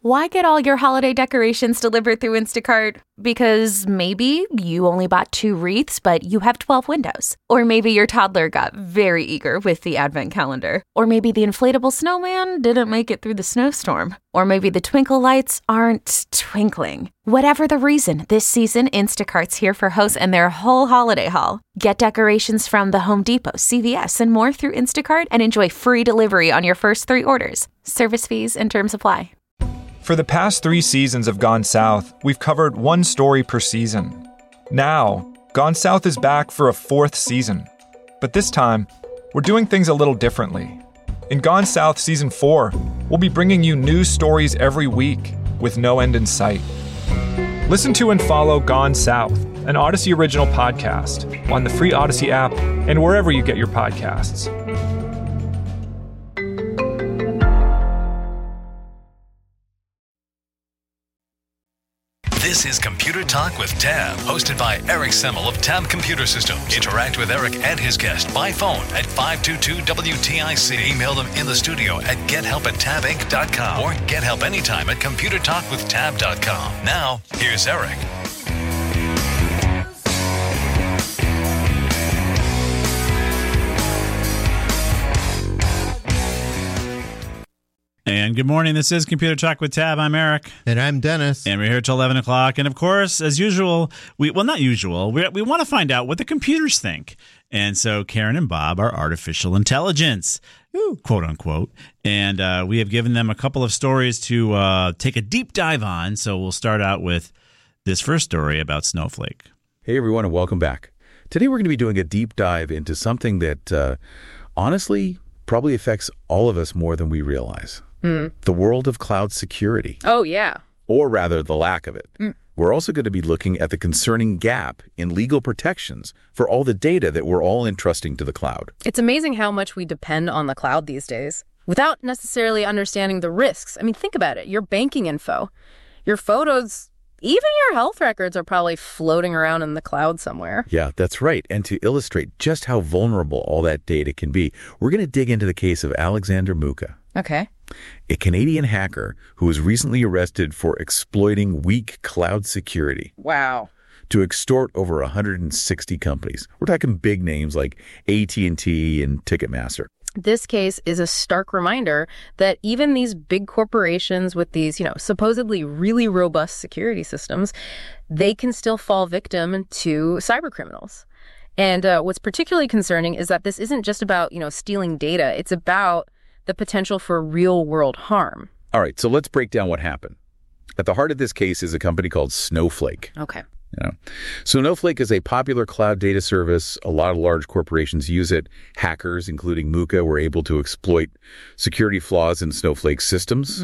Why get all your holiday decorations delivered through Instacart? Because maybe you only bought 2 wreaths, but you have 12 windows. Or maybe your toddler got very eager with the advent calendar. Or maybe the inflatable snowman didn't make it through the snowstorm. Or maybe the twinkle lights aren't twinkling. Whatever the reason, this season, Instacart's here for hosts and their whole holiday haul. Get decorations from the Home Depot, CVS, and more through Instacart and enjoy free delivery on your first 3 orders. Service fees and terms apply. For the past 3 seasons of Gone South, we've covered 1 story per season. Now, Gone South is back for a 4th season. But this time, we're doing things a little differently. In Gone South Season 4, we'll be bringing you new stories every week with no end in sight. Listen to and follow Gone South, an Odyssey original podcast, on the free Odyssey app and wherever you get your podcasts. This is Computer Talk with Tab, hosted by Eric Semmel of Tab Computer Systems. Interact with Eric and his guest by phone at 522-WTIC. Email them in the studio at gethelp@tabinc.com or get help anytime at computertalkwithtab.com. Now, here's Eric. And good morning. This is Computer Talk with Tab. I'm Eric. And I'm Dennis. And we're here till 11 o'clock. And of course, as usual, we want to find out what the computers think. And so Karen and Bob are artificial intelligence, quote unquote. And we have given them a couple of stories to take a deep dive on. So we'll start out with this first story about Snowflake. Hey, everyone, and welcome back. Today, we're going to be doing a deep dive into something that, honestly, probably affects all of us more than we realize. The world of cloud security. Oh, yeah. Or rather, the lack of it. We're also going to be looking at the concerning gap in legal protections for all the data that we're all entrusting to the cloud. It's amazing how much we depend on the cloud these days without necessarily understanding the risks. I mean, think about it. Your banking info, your photos, even your health records are probably floating around in the cloud somewhere. Yeah, that's right. And to illustrate just how vulnerable all that data can be, we're going to dig into the case of Alexander Mucha. Okay. A Canadian hacker who was recently arrested for exploiting weak cloud security. Wow. To extort over 160 companies. We're talking big names like AT&T and Ticketmaster. This case is a stark reminder that even these big corporations with these, supposedly really robust security systems, they can still fall victim to cybercriminals. And what's particularly concerning is that this isn't just about, stealing data. It's about the potential for real-world harm. All right, so let's break down what happened. At the heart of this case is a company called Snowflake. Okay. Snowflake is a popular cloud data service. A lot of large corporations use it. Hackers, including Mucha, were able to exploit security flaws in Snowflake's systems.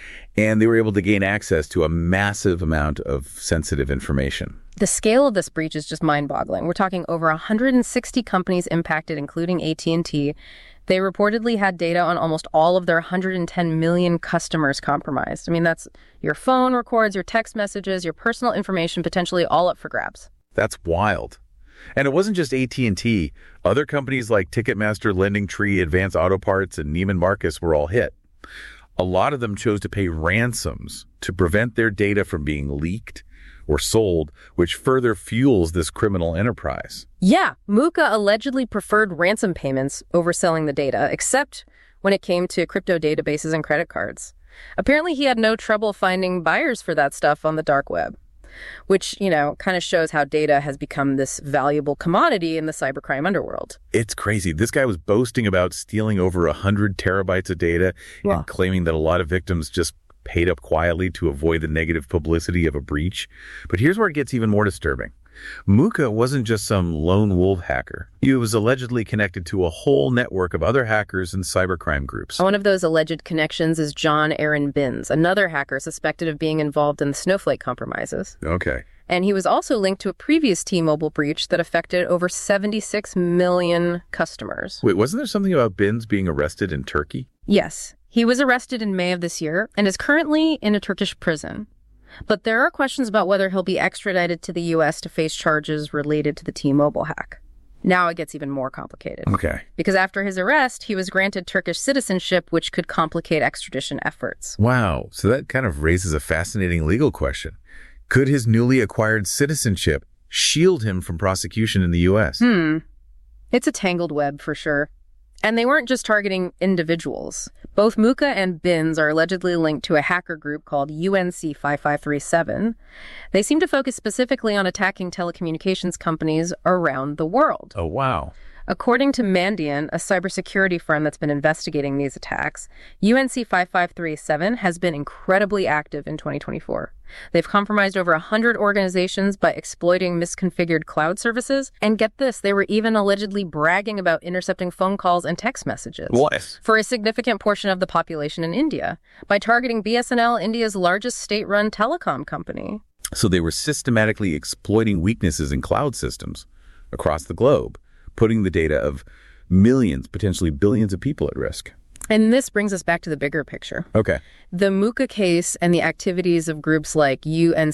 And they were able to gain access to a massive amount of sensitive information. The scale of this breach is just mind-boggling. We're talking over 160 companies impacted, including AT&T. They reportedly had data on almost all of their 110 million customers compromised. I mean, that's your phone records, your text messages, your personal information, potentially all up for grabs. That's wild. And it wasn't just AT&T. Other companies like Ticketmaster, LendingTree, Advance Auto Parts, and Neiman Marcus were all hit. A lot of them chose to pay ransoms to prevent their data from being leaked or sold, which further fuels this criminal enterprise. Yeah, Mucha allegedly preferred ransom payments over selling the data, except when it came to crypto databases and credit cards. Apparently, he had no trouble finding buyers for that stuff on the dark web, which, kind of shows how data has become this valuable commodity in the cybercrime underworld. It's crazy. This guy was boasting about stealing over 100 terabytes of data and claiming that a lot of victims just paid up quietly to avoid the negative publicity of a breach. But here's where it gets even more disturbing. Mucha wasn't just some lone wolf hacker. He was allegedly connected to a whole network of other hackers and cybercrime groups. One of those alleged connections is John Aaron Binns, another hacker suspected of being involved in the Snowflake compromises. Okay. And he was also linked to a previous T-Mobile breach that affected over 76 million customers. Wait, wasn't there something about Binns being arrested in Turkey? Yes. He was arrested in May of this year and is currently in a Turkish prison. But there are questions about whether he'll be extradited to the U.S. to face charges related to the T-Mobile hack. Now it gets even more complicated. Okay. Because after his arrest, he was granted Turkish citizenship, which could complicate extradition efforts. Wow. So that kind of raises a fascinating legal question. Could his newly acquired citizenship shield him from prosecution in the U.S.? It's a tangled web for sure. And they weren't just targeting individuals. Both Muka and Binns are allegedly linked to a hacker group called UNC 5537. They seem to focus specifically on attacking telecommunications companies around the world. Oh, wow. According to Mandiant, a cybersecurity firm that's been investigating these attacks, UNC 5537 has been incredibly active in 2024. They've compromised over 100 organizations by exploiting misconfigured cloud services. And get this, they were even allegedly bragging about intercepting phone calls and text messages. What? For a significant portion of the population in India, by targeting BSNL, India's largest state-run telecom company. So they were systematically exploiting weaknesses in cloud systems across the globe, putting the data of millions, potentially billions of people at risk. And this brings us back to the bigger picture. Okay. The Muka case and the activities of groups like UNC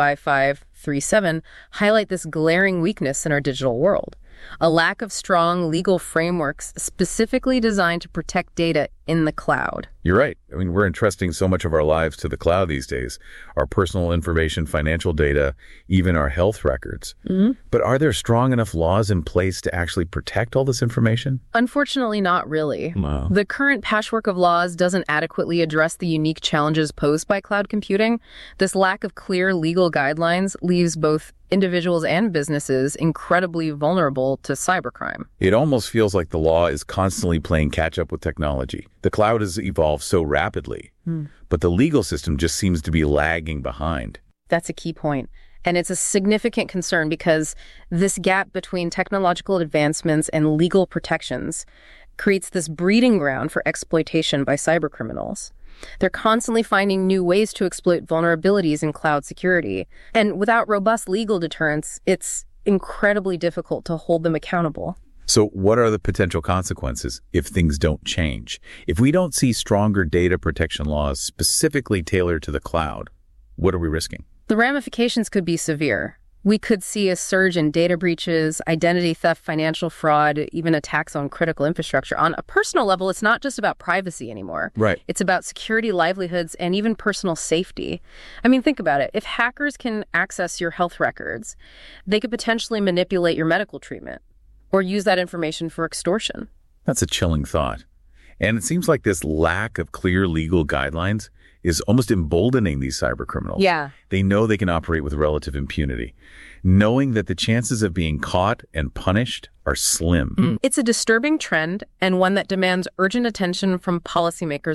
5537 highlight this glaring weakness in our digital world. A lack of strong legal frameworks specifically designed to protect data in the cloud. You're right. I mean, we're entrusting so much of our lives to the cloud these days. Our personal information, financial data, even our health records. But are there strong enough laws in place to actually protect all this information? Unfortunately, not really. Wow. The current patchwork of laws doesn't adequately address the unique challenges posed by cloud computing. This lack of clear legal guidelines leaves both individuals and businesses incredibly vulnerable to cybercrime. It almost feels like the law is constantly playing catch up with technology. The cloud has evolved so rapidly, but the legal system just seems to be lagging behind. That's a key point. And it's a significant concern because this gap between technological advancements and legal protections creates this breeding ground for exploitation by cybercriminals. They're constantly finding new ways to exploit vulnerabilities in cloud security. And without robust legal deterrence, it's incredibly difficult to hold them accountable. So what are the potential consequences if things don't change? If we don't see stronger data protection laws specifically tailored to the cloud, what are we risking? The ramifications could be severe. We could see a surge in data breaches, identity theft, financial fraud, even attacks on critical infrastructure. On a personal level, it's not just about privacy anymore. Right. It's about security, livelihoods, and even personal safety. I mean, think about it. If hackers can access your health records, they could potentially manipulate your medical treatment or use that information for extortion. That's a chilling thought. And it seems like this lack of clear legal guidelines is almost emboldening these cyber criminals. Yeah. They know they can operate with relative impunity, knowing that the chances of being caught and punished are slim. It's a disturbing trend and one that demands urgent attention from policymakers.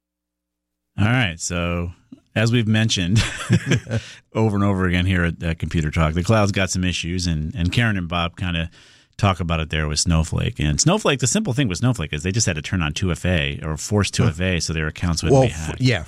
All right. So as we've mentioned over and over again here at Computer Talk, the cloud's got some issues, and Karen and Bob kind of talk about it there with Snowflake. And Snowflake, the simple thing with Snowflake is they just had to turn on 2FA or force 2FA so their accounts wouldn't be hacked.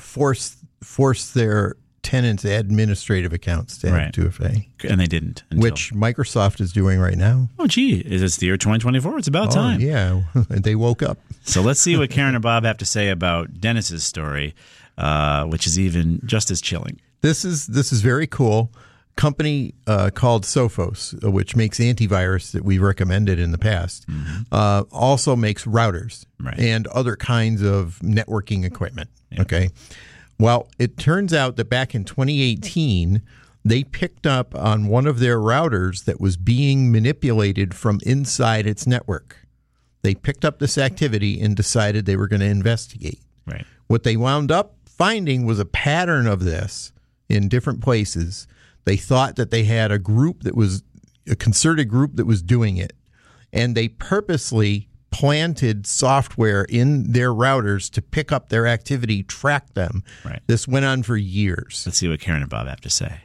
Force their tenants' administrative accounts to have 2FA. And they didn't. Which Microsoft is doing right now. Oh, gee. It's the year 2024. It's about time. Yeah. They woke up. So let's see what Karen and Bob have to say about Dennis's story, which is even just as chilling. This is very cool. Company called Sophos, which makes antivirus that we recommended in the past, also makes routers and other kinds of networking equipment. Yeah. Okay. Well, it turns out that back in 2018, they picked up on one of their routers that was being manipulated from inside its network. They picked up this activity and decided they were going to investigate. Right. What they wound up finding was a pattern of this in different places. They thought that they had a group that was a concerted group that was doing it, and they purposely planted software in their routers to pick up their activity, track them. Right. This went on for years. Let's see what Karen and Bob have to say.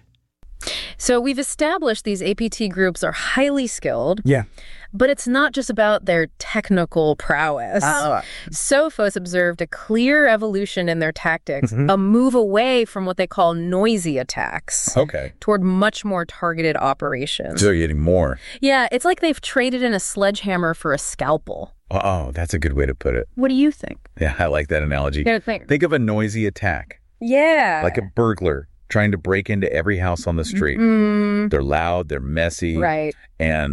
So we've established these APT groups are highly skilled. Yeah. But it's not just about their technical prowess. Sophos observed a clear evolution in their tactics, a move away from what they call noisy attacks. Okay. Toward much more targeted operations. So they're getting more. Yeah, it's like they've traded in a sledgehammer for a scalpel. Oh, that's a good way to put it. What do you think? Yeah, I like that analogy. Yeah, think of a noisy attack. Yeah. Like a burglar trying to break into every house on the street. They're loud, they're messy. Right. And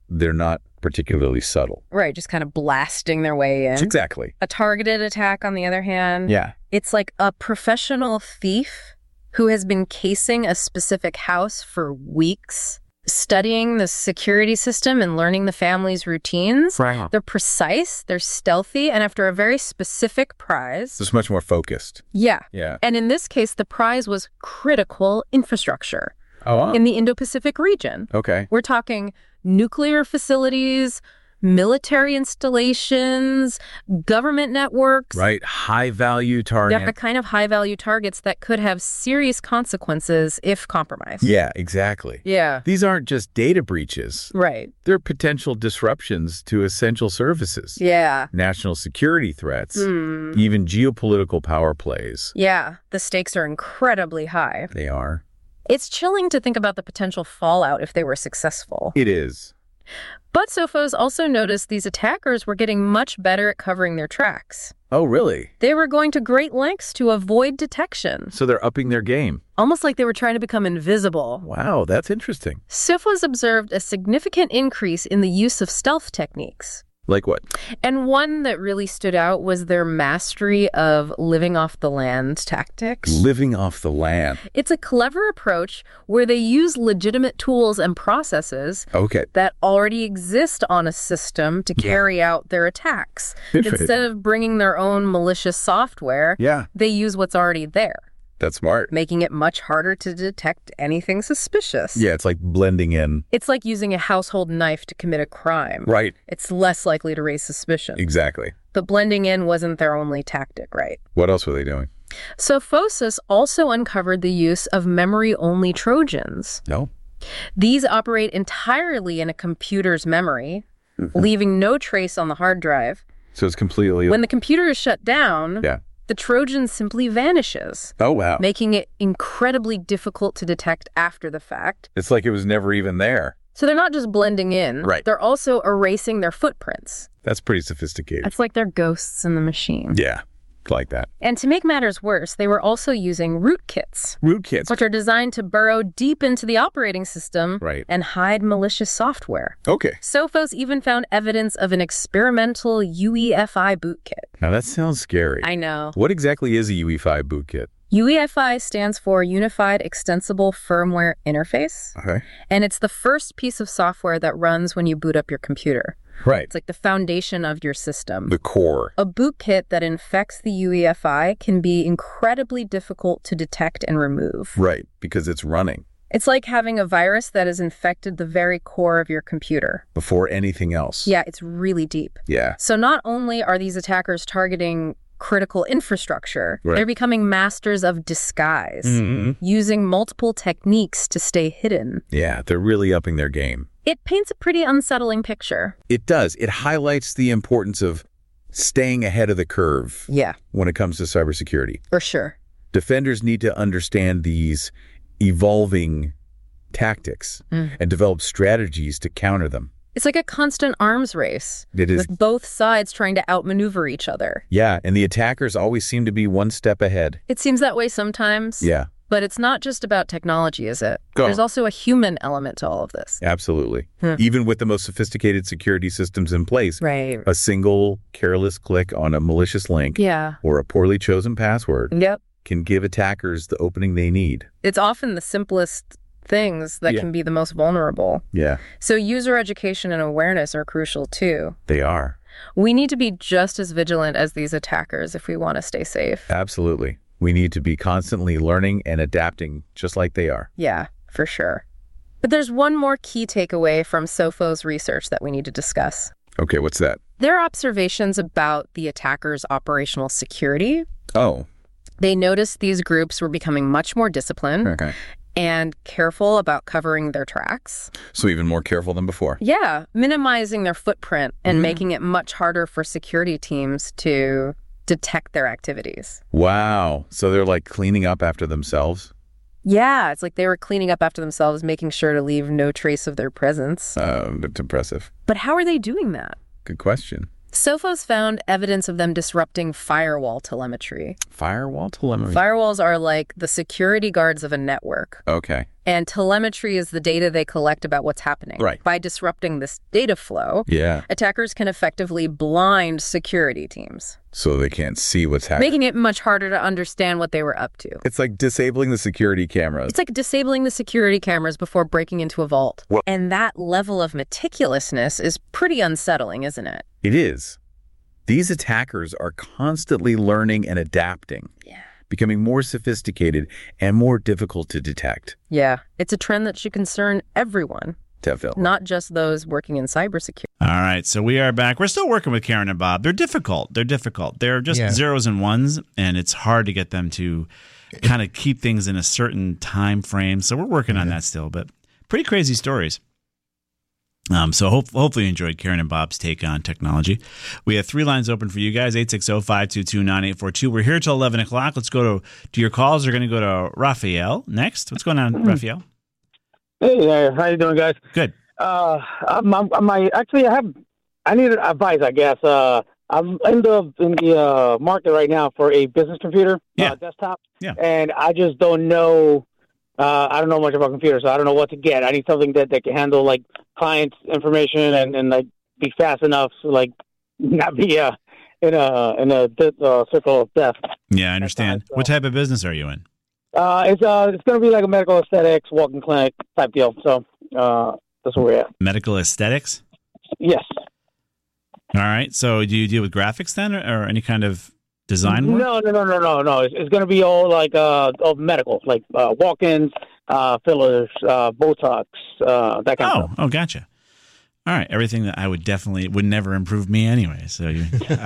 they're not particularly subtle. Right, just kind of blasting their way in. Exactly. A targeted attack, on the other hand, Yeah. it's like a professional thief who has been casing a specific house for weeks, studying the security system and learning the family's routines. Wow. They're precise, they're stealthy, and after a very specific prize. It's much more focused. Yeah. Yeah. And in this case, the prize was critical infrastructure Oh, in the Indo-Pacific region. okay. We're talking nuclear facilities, military installations, government networks. Right. High value target. They're the kind of high-value targets that could have serious consequences if compromised. Yeah, exactly. Yeah. These aren't just data breaches. Right. They're potential disruptions to essential services. Yeah. National security threats, even geopolitical power plays. Yeah. The stakes are incredibly high. They are. It's chilling to think about the potential fallout if they were successful. It is. But Sophos also noticed these attackers were getting much better at covering their tracks. Oh, really? They were going to great lengths to avoid detection, So they're upping their game. almost like they were trying to become invisible. Wow, that's interesting. Sophos observed a significant increase in the use of stealth techniques. Like what? And one that really stood out was their mastery of living off the land tactics. Living off the land. It's a clever approach where they use legitimate tools and processes Okay. that already exist on a system to carry out their attacks. Interesting. Instead of bringing their own malicious software, Yeah, they use what's already there, that's smart. making it much harder to detect anything suspicious. Yeah, it's like blending in. It's like using a household knife to commit a crime. Right. It's less likely to raise suspicion. Exactly. But blending in wasn't their only tactic, right? What else were they doing? Sophos also uncovered the use of memory-only Trojans. No. These operate entirely in a computer's memory, leaving no trace on the hard drive. So it's completely... When the computer is shut down, Yeah. the Trojan simply vanishes, Oh, wow. making it incredibly difficult to detect after the fact. It's like it was never even there. So they're not just blending in, Right. they're also erasing their footprints. That's pretty sophisticated. It's like they're ghosts in the machine. Yeah, like that. And to make matters worse, they were also using rootkits, Rootkits. which are designed to burrow deep into the operating system Right. and hide malicious software. Okay. Sophos even found evidence of an experimental UEFI bootkit. Now that sounds scary. I know. What exactly is a UEFI bootkit? UEFI stands for Unified Extensible Firmware Interface, Okay. and it's the first piece of software that runs when you boot up your computer. Right. It's like the foundation of your system. The core. A bootkit that infects the UEFI can be incredibly difficult to detect and remove. Right, because it's running It's like having a virus that has infected the very core of your computer. before anything else. Yeah, it's really deep. Yeah. So not only are these attackers targeting critical infrastructure, Right. they're becoming masters of disguise, using multiple techniques to stay hidden. Yeah, they're really upping their game. It paints a pretty unsettling picture. It does. It highlights the importance of staying ahead of the curve Yeah, when it comes to cybersecurity. for sure. Defenders need to understand these evolving tactics and develop strategies to counter them. It's like a constant arms race, It is. with both sides trying to outmaneuver each other. Yeah, and the attackers always seem to be one step ahead. It seems that way sometimes. Yeah, But it's not just about technology, is it? Go. There's also a human element to all of this. absolutely. Even with the most sophisticated security systems in place, Right. a single careless click on a malicious link Yeah. or a poorly chosen password Yep. can give attackers the opening they need. It's often the simplest things that Yeah. can be the most vulnerable. Yeah, So user education and awareness are crucial too. they are. We need to be just as vigilant as these attackers if we want to stay safe. Absolutely. We need to be constantly learning and adapting just like they are. Yeah, for sure. But there's one more key takeaway from Sophos research that we need to discuss. Okay, what's that? Their observations about the attackers' operational security. Oh, They noticed these groups were becoming much more disciplined okay. and careful about covering their tracks. So even more careful than before. Yeah, minimizing their footprint and making it much harder for security teams to detect their activities. Wow. So they're like cleaning up after themselves? Yeah, it's like they were cleaning up after themselves, making sure to leave no trace of their presence. That's impressive. But how are they doing that? Good question. Sophos found evidence of them disrupting firewall telemetry. Firewall telemetry. Firewalls are like the security guards of a network. Okay. And telemetry is the data they collect about what's happening. Right. By disrupting this data flow, attackers can effectively blind security teams. So they can't see what's happening. Making it much harder to understand what they were up to. It's like disabling the security cameras. It's like disabling the security cameras before breaking into a vault. Well, and that level of meticulousness is pretty unsettling, isn't it? It is. These attackers are constantly learning and adapting. Yeah. Becoming more sophisticated and more difficult to detect. Yeah, it's a trend that should concern everyone, Definitely. not just those working in cybersecurity. All right, so we are back. We're still working with Karen and Bob. They're difficult. They're just zeros and ones, and it's hard to get them to kind of keep things in a certain time frame. So we're working on that still, but pretty crazy stories. So hopefully you enjoyed Karen and Bob's take on technology. We have 3 lines open for you guys, 860-522-9842. We're here till 11 o'clock. Let's go to your calls. We're going to go to Raphael next. What's going on, Raphael? Hey, how you doing, guys? Good. I need advice, I guess. I'm in the market right now for a business computer, desktop. Yeah. And I just don't know. I don't know much about computers, so I don't know what to get. I need something that can handle like clients' information and like be fast enough to like not be in a circle of death. Yeah, I understand. What type of business are you in? It's going to be like a medical aesthetics walk-in clinic type deal. So that's where we're at. Medical aesthetics? Yes. All right. So do you deal with graphics then, or any kind of design work? No. It's going to be all like all medical, like walk-ins, fillers, Botox, that kind of stuff. Oh, gotcha. All right, everything that I would never improve me anyway. So it's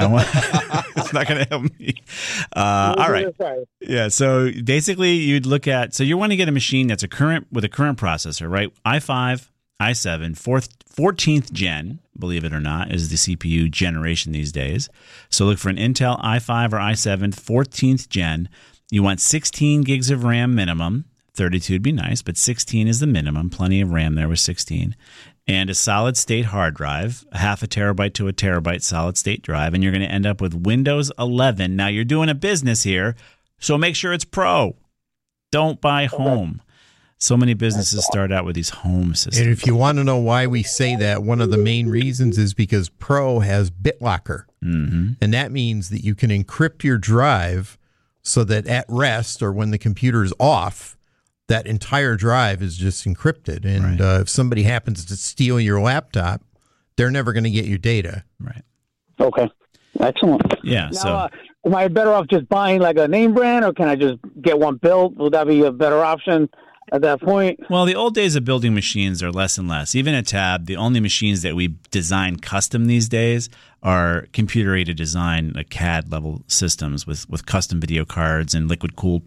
not going to help me. All right. Yeah. So basically, you'd look at. So you want to get a machine that's with a current processor, right? i5, i7, 14th gen. Believe it or not, is the CPU generation these days. So look for an Intel i5 or i7, 14th gen. You want 16 gigs of RAM minimum. 32 would be nice, but 16 is the minimum. Plenty of RAM there with 16. And a solid-state hard drive, a half a terabyte to a terabyte solid-state drive, and you're going to end up with Windows 11. Now, you're doing a business here, so make sure it's Pro. Don't buy Home. So many businesses start out with these home systems. And if you want to know why we say that, one of the main reasons is because Pro has BitLocker. Mm-hmm. And that means that you can encrypt your drive so that at rest or when the computer is off, that entire drive is just encrypted. And if somebody happens to steal your laptop, they're never going to get your data. Right. Okay. Excellent. Yeah. Now, so am I better off just buying like a name brand, or can I just get one built? Would that be a better option at that point? Well, the old days of building machines are less and less. Even at Tab, the only machines that we design custom these days are computer-aided design, like CAD-level systems with custom video cards and liquid-cooled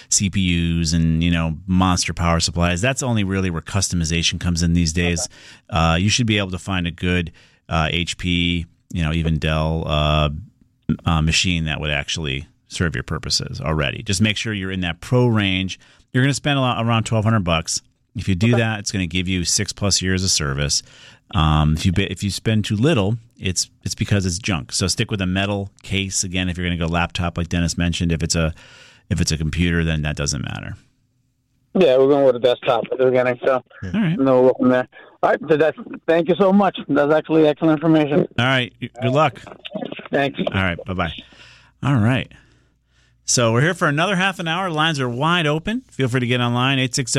CPUs and, monster power supplies. That's only really where customization comes in these days. You should be able to find a good HP, even Dell machine that would actually serve your purposes already. Just make sure you're in that Pro range. You're going to spend around $1,200. If you do that, it's going to give you 6+ years of service. If you spend too little, it's because it's junk. So stick with a metal case. Again, if you're going to go laptop, like Dennis mentioned, if it's a computer, then that doesn't matter. Yeah, we're going with a desktop at the beginning. So all right, no, we'll from there. All right, so thank you so much. That's actually excellent information. All right, good luck. Thanks. All right, bye-bye. All right. So we're here for another half an hour. Lines are wide open. Feel free to get online.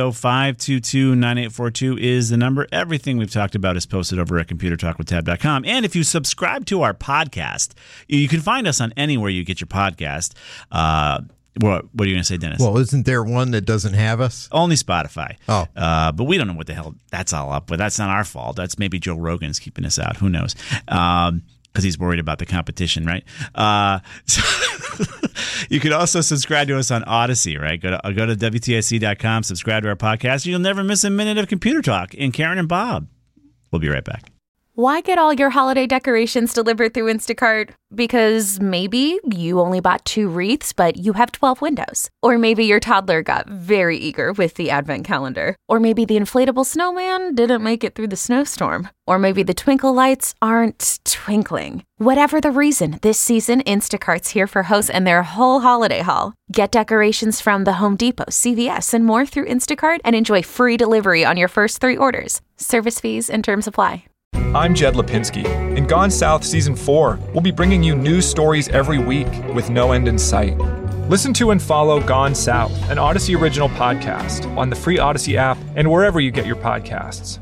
860-522-9842 is the number. Everything we've talked about is posted over at ComputerTalkWithTab.com. And if you subscribe to our podcast, you can find us on anywhere you get your podcast. What are you going to say, Dennis? Well, isn't there one that doesn't have us? Only Spotify. Oh. But we don't know what the hell that's all up with. That's not our fault. That's maybe Joe Rogan's keeping us out. Who knows? Because he's worried about the competition, right? So you could also subscribe to us on Odyssey, right? Go to WTIC.com, subscribe to our podcast. You'll never miss a minute of Computer Talk. And Karen and Bob. We'll be right back. Why get all your holiday decorations delivered through Instacart? Because maybe you only bought 2 wreaths, but you have 12 windows. Or maybe your toddler got very eager with the advent calendar. Or maybe the inflatable snowman didn't make it through the snowstorm. Or maybe the twinkle lights aren't twinkling. Whatever the reason, this season, Instacart's here for hosts and their whole holiday haul. Get decorations from the Home Depot, CVS, and more through Instacart and enjoy free delivery on your first 3 orders. Service fees and terms apply. I'm Jed Lipinski. In Gone South Season 4, we'll be bringing you news stories every week with no end in sight. Listen to and follow Gone South, an Odyssey original podcast, on the free Odyssey app and wherever you get your podcasts.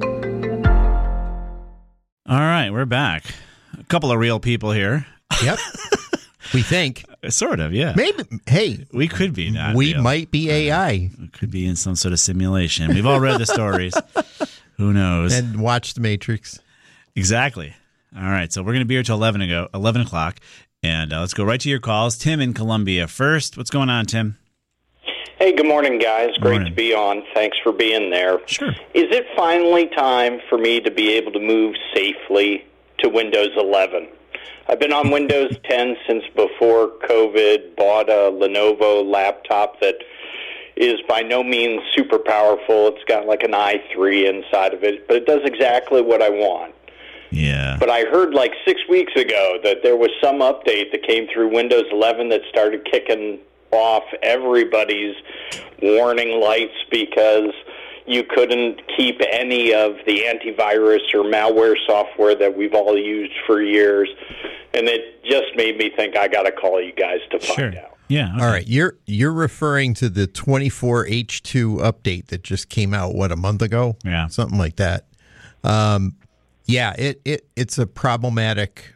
All right, we're back. A couple of real people here. Yep. We think. Sort of, yeah. Maybe. Hey. We could be not We real. might be AI. We could be in some sort of simulation. We've all read the stories. Who knows? And watch The Matrix. Exactly. All right, so we're going to be here till 11 o'clock, and let's go right to your calls. Tim in Columbia first. What's going on, Tim? Hey, good morning, guys. Great Morning. to be on. Thanks for being there. Sure. Is it finally time for me to be able to move safely to Windows 11? I've been on Windows 10 since before COVID, bought a Lenovo laptop that is by no means super powerful. It's got like an i3 inside of it, but it does exactly what I want. Yeah. But I heard like 6 weeks ago that there was some update that came through Windows 11 that started kicking off everybody's warning lights because you couldn't keep any of the antivirus or malware software that we've all used for years. And it just made me think I got to call you guys to find out. Yeah. Okay. All right. You're referring to the 24H2 update that just came out, what, a month ago? Yeah. Something like that. Yeah, it's a problematic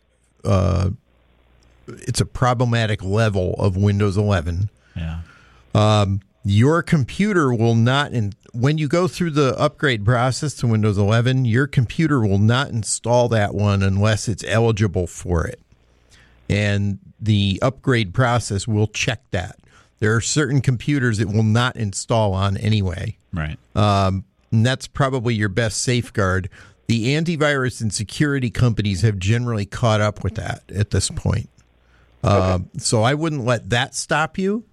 level of Windows 11. Yeah. Your computer will not, when you go through the upgrade process to Windows 11, your computer will not install that one unless it's eligible for it. And the upgrade process will check that. There are certain computers it will not install on anyway. Right. And that's probably your best safeguard. The antivirus and security companies have generally caught up with that at this point. So I wouldn't let that stop you.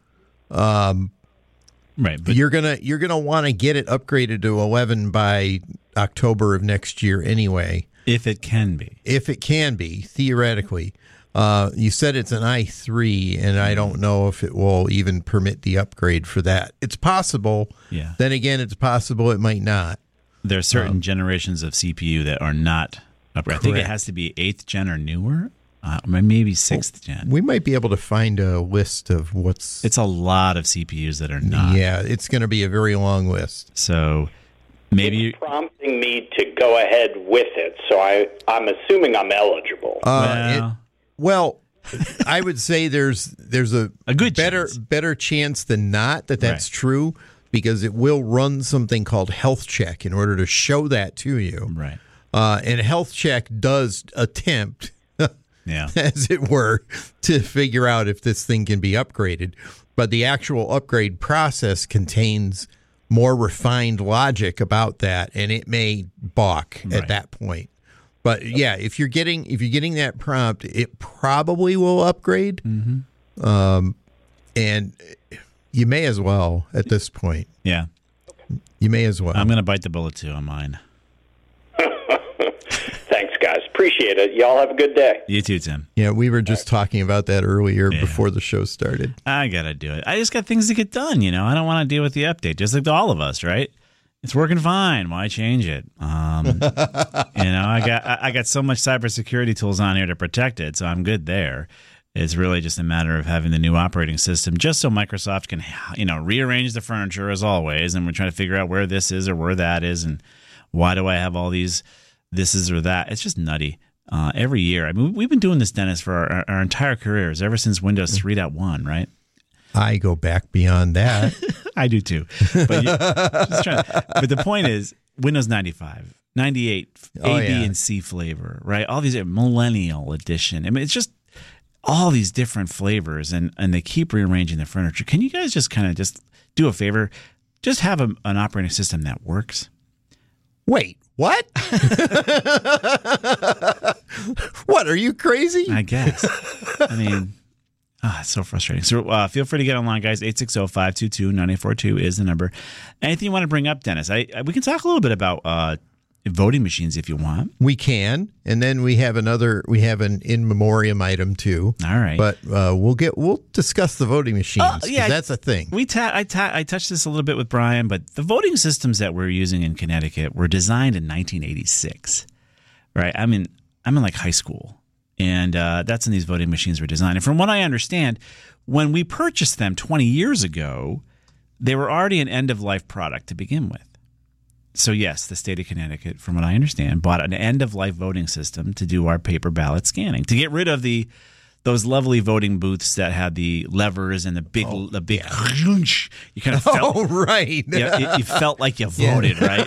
Right, but you're gonna want to get it upgraded to 11 by October of next year anyway. if it can be. If it can be, theoretically. You said it's an i3, and I don't know if it will even permit the upgrade for that. It's possible. Yeah. Then again, it's possible it might not. There are certain generations of CPU that are not upgraded. I think it has to be 8th gen or newer, maybe 6th gen. We might be able to find a list of what's... It's a lot of CPUs that are not. Yeah, it's going to be a very long list. So maybe... It's prompting me to go ahead with it, so I'm assuming I'm eligible. Well, I would say there's a good better chance than not that's true, because it will run something called Health Check in order to show that to you. Right. And Health Check does attempt, as it were, to figure out if this thing can be upgraded. But the actual upgrade process contains more refined logic about that, and it may balk at that point. But yeah, if you're getting that prompt, it probably will upgrade. Mm-hmm. And you may as well at this point. Yeah. You may as well. I'm going to bite the bullet too on mine. Thanks, guys. Appreciate it. Y'all have a good day. You too, Tim. Yeah, we were just talking about that earlier before the show started. I got to do it. I just got things to get done, I don't want to deal with the update, just like all of us, right? It's working fine. Why change it? I got so much cybersecurity tools on here to protect it, so I'm good there. It's really just a matter of having the new operating system, just so Microsoft can, rearrange the furniture as always. And we're trying to figure out where this is or where that is, and why do I have all these thises or that? It's just nutty. Every year, I mean, we've been doing this, Dennis, for our entire careers, ever since Windows 3.1, right? I go back beyond that. I do too. But but the point is, Windows 95, 98, A, B, and C flavor, right? All these are Millennial Edition. I mean, it's just all these different flavors, and they keep rearranging the furniture. Can you guys just kind of just do a favor? Just have an operating system that works. Wait, what? What, are you crazy? I guess. I mean, it's so frustrating. So feel free to get online, guys. 860-522-9842 is the number. Anything you want to bring up, Dennis? We can talk a little bit about voting machines if you want. We can, and then we have an in memoriam item too. All right, but we'll discuss the voting machines. Yeah, that's a thing. I touched this a little bit with Brian, but the voting systems that we're using in Connecticut were designed in 1986. Right? I'm in like high school, and that's when these voting machines were designed. And from what I understand, when we purchased them 20 years ago, they were already an end-of-life product to begin with. So yes, the state of Connecticut, from what I understand, bought an end-of-life voting system to do our paper ballot scanning, to get rid of those lovely voting booths that had the levers and the big. You kind of felt, right. You felt like you voted, right?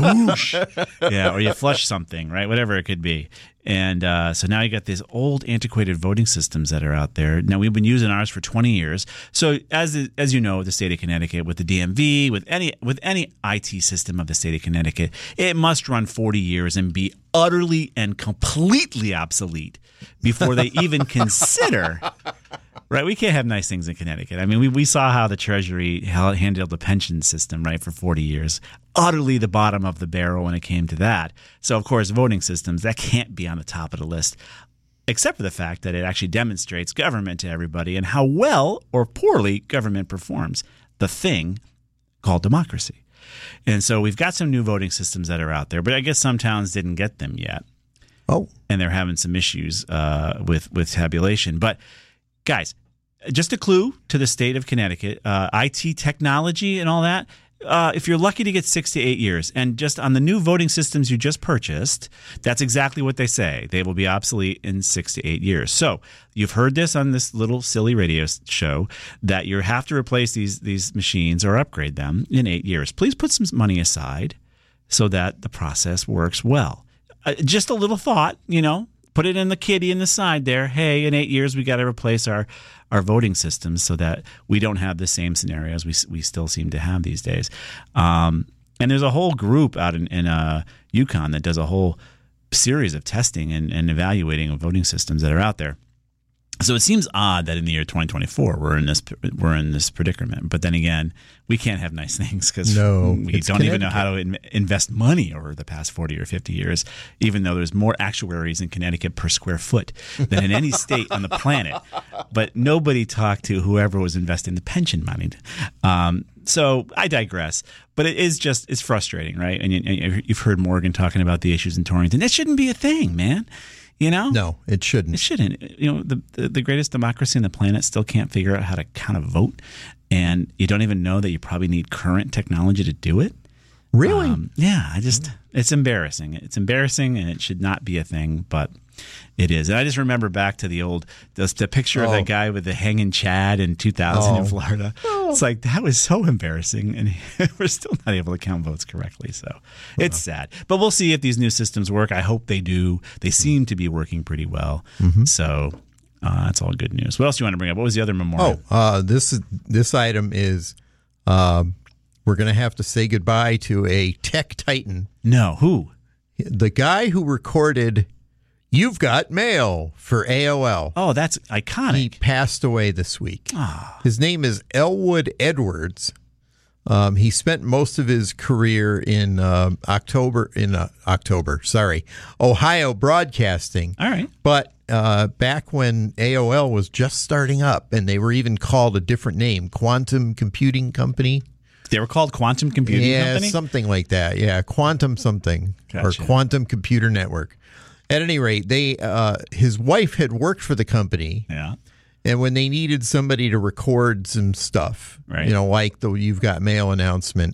Yeah, or you flushed something, right? Whatever it could be. And so now you got these old, antiquated voting systems that are out there. Now, we've been using ours for 20 years. So as you know, the state of Connecticut, with the DMV, with any IT system of the state of Connecticut, it must run 40 years and be utterly and completely obsolete before they even consider. Right, we can't have nice things in Connecticut. I mean, we saw how the Treasury handled the pension system, right, for 40 years. Utterly the bottom of the barrel when it came to that. So, of course, voting systems, that can't be on the top of the list, except for the fact that it actually demonstrates government to everybody and how well or poorly government performs, the thing called democracy. And so we've got some new voting systems that are out there, but I guess some towns didn't get them yet. Oh. And they're having some issues with tabulation. But guys, just a clue to the state of Connecticut, IT technology and all that, if you're lucky to get 6 to 8 years, and just on the new voting systems you just purchased, that's exactly what they say. They will be obsolete in 6 to 8 years. So you've heard this on this little silly radio show that you have to replace these machines or upgrade them in 8 years. Please put some money aside so that the process works well. Just a little thought, put it in the kitty in the side there. Hey, in 8 years, we got to replace our voting systems so that we don't have the same scenarios we still seem to have these days. And there's a whole group out in Yukon that does a whole series of testing and evaluating of voting systems that are out there. So it seems odd that in the year 2024 we're in this predicament. But then again, we can't have nice things because we don't even know how to invest money over the past 40 or 50 years, even though there's more actuaries in Connecticut per square foot than in any state on the planet. But nobody talked to whoever was investing the pension money. So I digress. But it's frustrating, right? And you've heard Morgan talking about the issues in Torrington. That shouldn't be a thing, man. No, it shouldn't. It shouldn't. The greatest democracy on the planet still can't figure out how to kind of vote, and you don't even know that you probably need current technology to do it. Really? It's embarrassing. It's embarrassing, and it should not be a thing, but it is. And I just remember back to the picture of that guy with the hanging Chad in 2000 in Florida. It's like, that was so embarrassing, and we're still not able to count votes correctly. So it's sad. But we'll see if these new systems work. I hope they do. They seem to be working pretty well. Mm-hmm. So that's all good news. What else do you want to bring up? What was the other memorial? This item is we're going to have to say goodbye to a tech titan. No, who? The guy who recorded You've Got Mail for AOL. Oh, that's iconic. He passed away this week. Oh. His name is Elwood Edwards. He spent most of his career in Ohio Broadcasting. All right. But back when AOL was just starting up, and they were even called a different name, Quantum Computing Company. They were called Quantum Computing Company? Yeah, something like that. Yeah, Quantum something. Gotcha. Or Quantum Computer Network. At any rate, his wife had worked for the company. Yeah. And when they needed somebody to record some stuff, right, like the You've Got Mail announcement,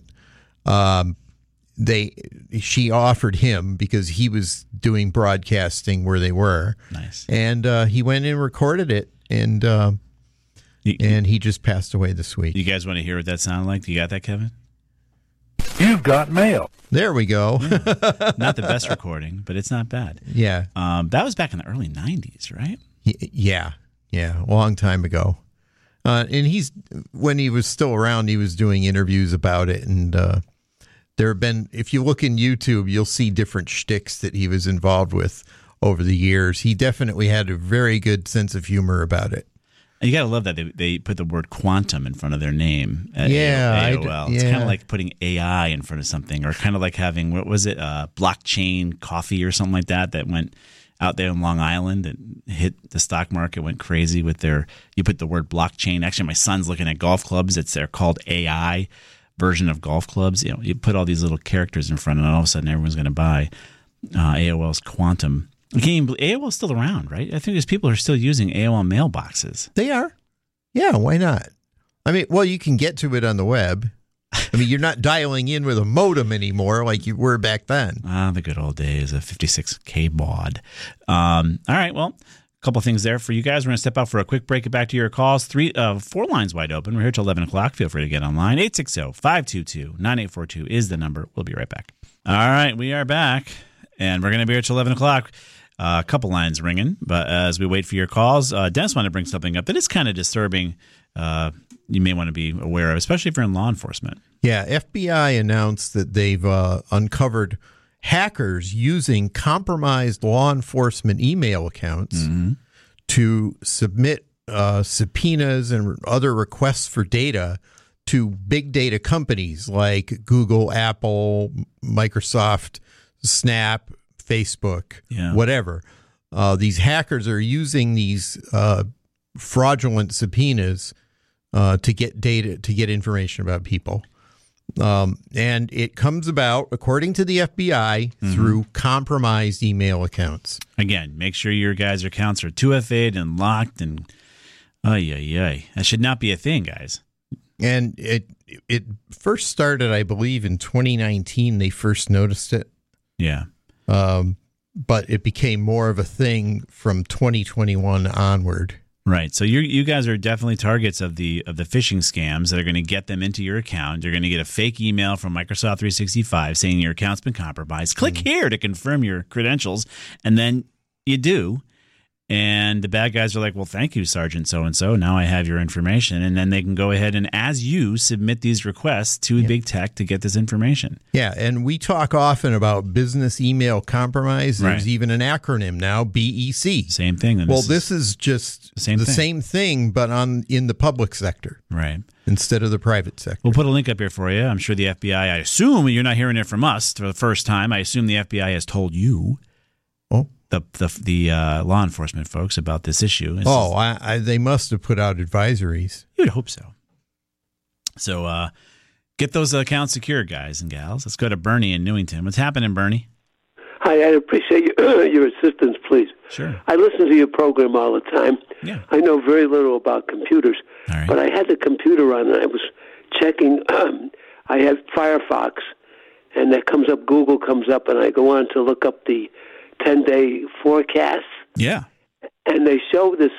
she offered him because he was doing broadcasting where they were. Nice. And he went and recorded it, and he just passed away this week. You guys want to hear what that sounded like? You got that, Kevin? You've Got Mail. There we go. Yeah. Not the best recording, but it's not bad. Yeah. That was back in the early 90s, right? Yeah, a long time ago. And when he was still around, he was doing interviews about it. And There have been, if you look in YouTube, you'll see different shticks that he was involved with over the years. He definitely had a very good sense of humor about it. And you got to love that they put the word quantum in front of their name at AOL. It's kind of like putting AI in front of something, or kind of like having, what was it, blockchain coffee or something like that went out there in Long Island and hit the stock market, went crazy with you put the word blockchain. Actually, my son's looking at golf clubs. They're called AI version of golf clubs. You put all these little characters in front, and all of a sudden everyone's going to buy AOL's quantum. AOL's still around, right? I think there's people who are still using AOL mailboxes. They are. Yeah, why not? I mean, well, you can get to it on the web. I mean, you're not dialing in with a modem anymore like you were back then. The good old days of 56K baud. All right, well, a couple things there for you guys. We're going to step out for a quick break. Get back to your calls. 4 lines wide open. We're here till 11 o'clock. Feel free to get online. 860-522-9842 is the number. We'll be right back. All right, we are back, and we're going to be here till 11 o'clock. A couple lines ringing, but as we wait for your calls, Dennis wanted to bring something up that is kind of disturbing. You may want to be aware of, especially if you're in law enforcement. Yeah, FBI announced that they've uncovered hackers using compromised law enforcement email accounts to submit subpoenas and other requests for data to big data companies like Google, Apple, Microsoft, Snap, Facebook, whatever. These hackers are using these fraudulent subpoenas to get data, to get information about people. And it comes about, according to the FBI, through compromised email accounts. Again, make sure your guys' accounts are 2FA'd and locked, and that should not be a thing, guys. And it first started, I believe, in 2019. They first noticed it. Yeah. But it became more of a thing from 2021 onward. Right. So you guys are definitely targets of the phishing scams that are going to get them into your account. You're going to get a fake email from Microsoft 365 saying your account's been compromised. Click here to confirm your credentials, and then you do. And the bad guys are like, well, thank you, Sergeant so-and-so. Now I have your information. And then they can go ahead and, as you, submit these requests to big tech to get this information. Yeah, and we talk often about business email compromise. There's even an acronym now, BEC. Same thing. Well, this is just the same thing, but in the public sector. Right. Instead of the private sector. We'll put a link up here for you. I'm sure the FBI, I assume you're not hearing it from us for the first time. I assume the FBI has told you. Oh. The law enforcement folks about this issue. They must have put out advisories. You would hope so. So get those accounts secured, guys and gals. Let's go to Bernie in Newington. What's happening, Bernie? Hi, I'd appreciate your assistance, please. Sure. I listen to your program all the time. Yeah. I know very little about computers, but I had the computer on and I was checking. I had Firefox, and that comes up, Google comes up, and I go on to look up the 10-day forecast. Yeah. And they show this,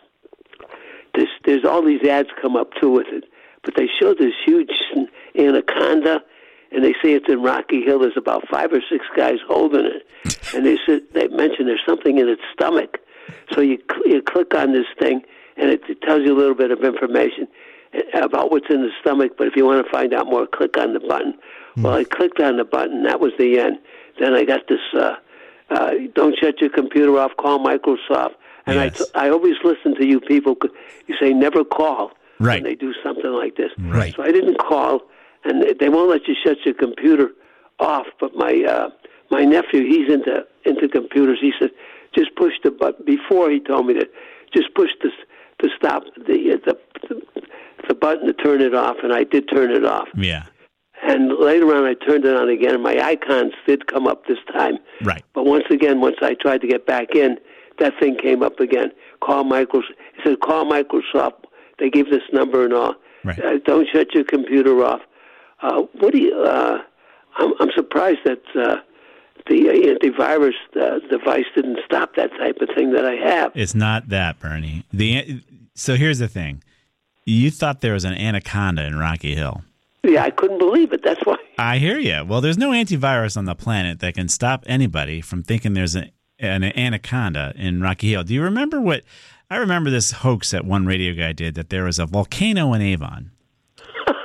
there's all these ads come up too with it, but they show this huge anaconda, and they say it's in Rocky Hill. There's about 5 or 6 guys holding it, and they mention there's something in its stomach. So you click on this thing, and it tells you a little bit of information about what's in the stomach, but if you want to find out more, click on the button. Well, I clicked on the button. That was the end. Then I got this... don't shut your computer off, call Microsoft. And I always listen to you people. You say never call when they do something like this. Right. So I didn't call, and they won't let you shut your computer off. But my nephew, he's into computers. He said, just push the button. Before he told me to just push to stop the button to turn it off, and I did turn it off. Yeah. And later on, I turned it on again, and my icons did come up this time. Right. But once I tried to get back in, that thing came up again. Call Microsoft. It said, call Microsoft. They gave this number and all. Right. Don't shut your computer off. What do you? I'm surprised that the antivirus device didn't stop that type of thing that I have. It's not that, Bernie. So here's the thing. You thought there was an anaconda in Rocky Hill. Yeah, I couldn't believe it. That's why. I hear you. Well, there's no antivirus on the planet that can stop anybody from thinking there's an anaconda in Rocky Hill. Do you remember I remember this hoax that one radio guy did, that there was a volcano in Avon.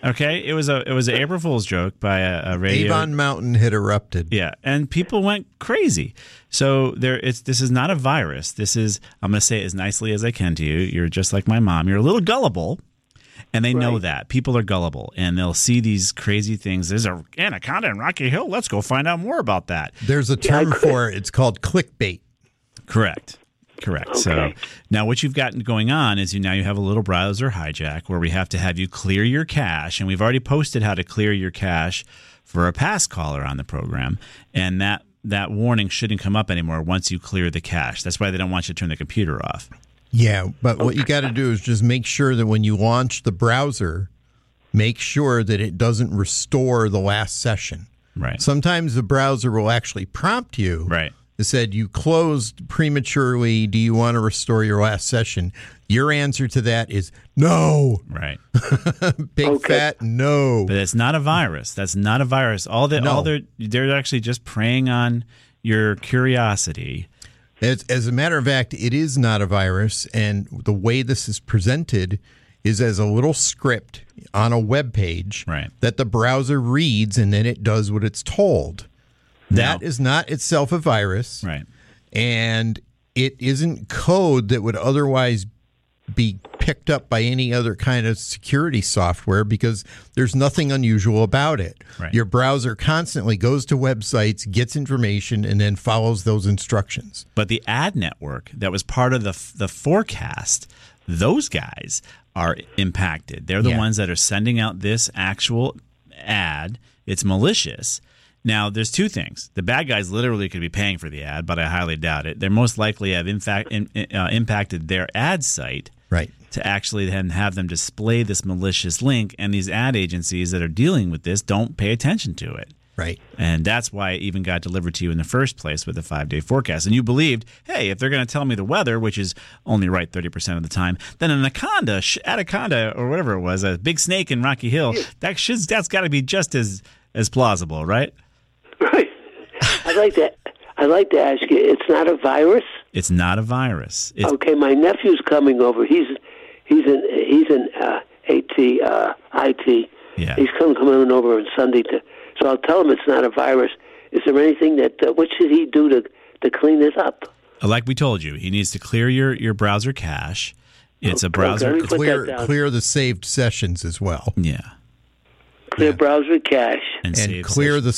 Okay, it was an April Fool's joke by a radio. Avon Mountain had erupted. Yeah, and people went crazy. So this is not a virus. This is, I'm going to say it as nicely as I can to you. You're just like my mom. You're a little gullible, and they know that. People are gullible, and they'll see these crazy things. There's an anaconda in Rocky Hill. Let's go find out more about that. There's a term for it. It's called clickbait. Correct. Okay. So now what you've got going on is you have a little browser hijack where we have to have you clear your cache, and we've already posted how to clear your cache for a past caller on the program, and that warning shouldn't come up anymore once you clear the cache. That's why they don't want you to turn the computer off. Yeah, but what you got to do is just make sure that when you launch the browser, make sure that it doesn't restore the last session. Right. Sometimes the browser will actually prompt you. Right. It said you closed prematurely. Do you want to restore your last session? Your answer to that is no. Right. Big fat no. But it's not a virus. That's not a virus. They're actually just preying on your curiosity. As a matter of fact, it is not a virus, and the way this is presented is as a little script on a web page that the browser reads, and then it does what it's told. That is not itself a virus. Right. And it isn't code that would otherwise be picked up by any other kind of security software because there's nothing unusual about it. Right. Your browser constantly goes to websites, gets information, and then follows those instructions. But the ad network that was part of the forecast, those guys are impacted. They're the ones that are sending out this actual ad. It's malicious. Now, there's two things. The bad guys literally could be paying for the ad, but I highly doubt it. They most likely have impacted their ad site to actually then have them display this malicious link, and these ad agencies that are dealing with this don't pay attention to it. Right. And that's why it even got delivered to you in the first place with the 5-day forecast. And you believed, hey, if they're going to tell me the weather, which is only right 30% of the time, then an anaconda or whatever it was, a big snake in Rocky Hill, that's got to be just as plausible, right? Right. I'd like to ask you, it's not a virus? It's not a virus. Okay, my nephew's coming over. He's in IT. Yeah. He's coming over on Sunday so I'll tell him it's not a virus. Is there anything what should he do to clean this up? Like we told you, he needs to clear your browser cache. It's a browser. Clear the saved sessions as well. Yeah. Clear browser cache. And clear the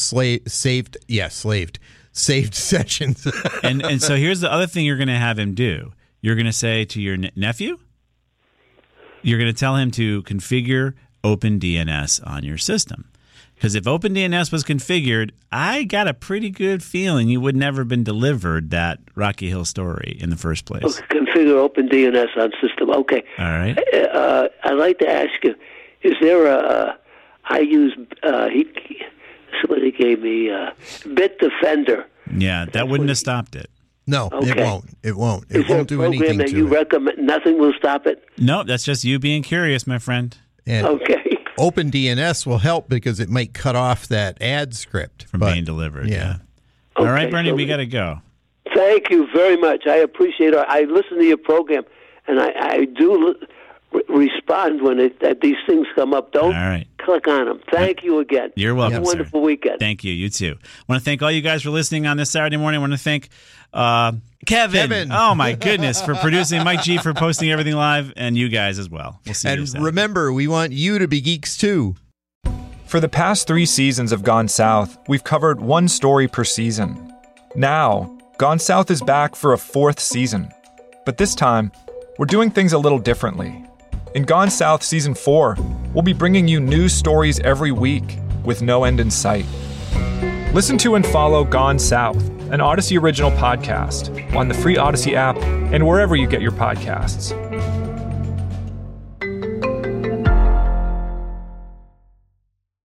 saved sessions. and so here's the other thing you're going to have him do. You're going to say to your nephew, you're going to tell him to configure OpenDNS on your system. Because if OpenDNS was configured, I got a pretty good feeling you would never have been delivered that Rocky Hill story in the first place. Okay, configure OpenDNS on system. Okay. All right. I'd like to ask you, is there I use somebody gave me Bitdefender. Yeah, that wouldn't have stopped it. No, it won't. It won't. It won't do anything that you recommend? Nothing will stop it? No, that's just you being curious, my friend. And OpenDNS will help because it might cut off that ad script from being delivered. Yeah. Okay, all right, Bernie, we got to go. Thank you very much. I appreciate it. I listen to your program, and I do respond when these things come up. Don't click on them. Thank you again. You're welcome, Have a wonderful weekend. Thank you. You too. I want to thank all you guys for listening on this Saturday morning. I want to thank Kevin. Oh, my goodness, for producing, Mike G for posting everything live, and you guys as well. We'll see you Saturday. Remember, we want you to be geeks too. For the past 3 seasons of Gone South, we've covered one story per season. Now, Gone South is back for a 4th season. But this time, we're doing things a little differently. In Gone South Season 4, we'll be bringing you new stories every week with no end in sight. Listen to and follow Gone South, an Odyssey original podcast, on the free Odyssey app and wherever you get your podcasts.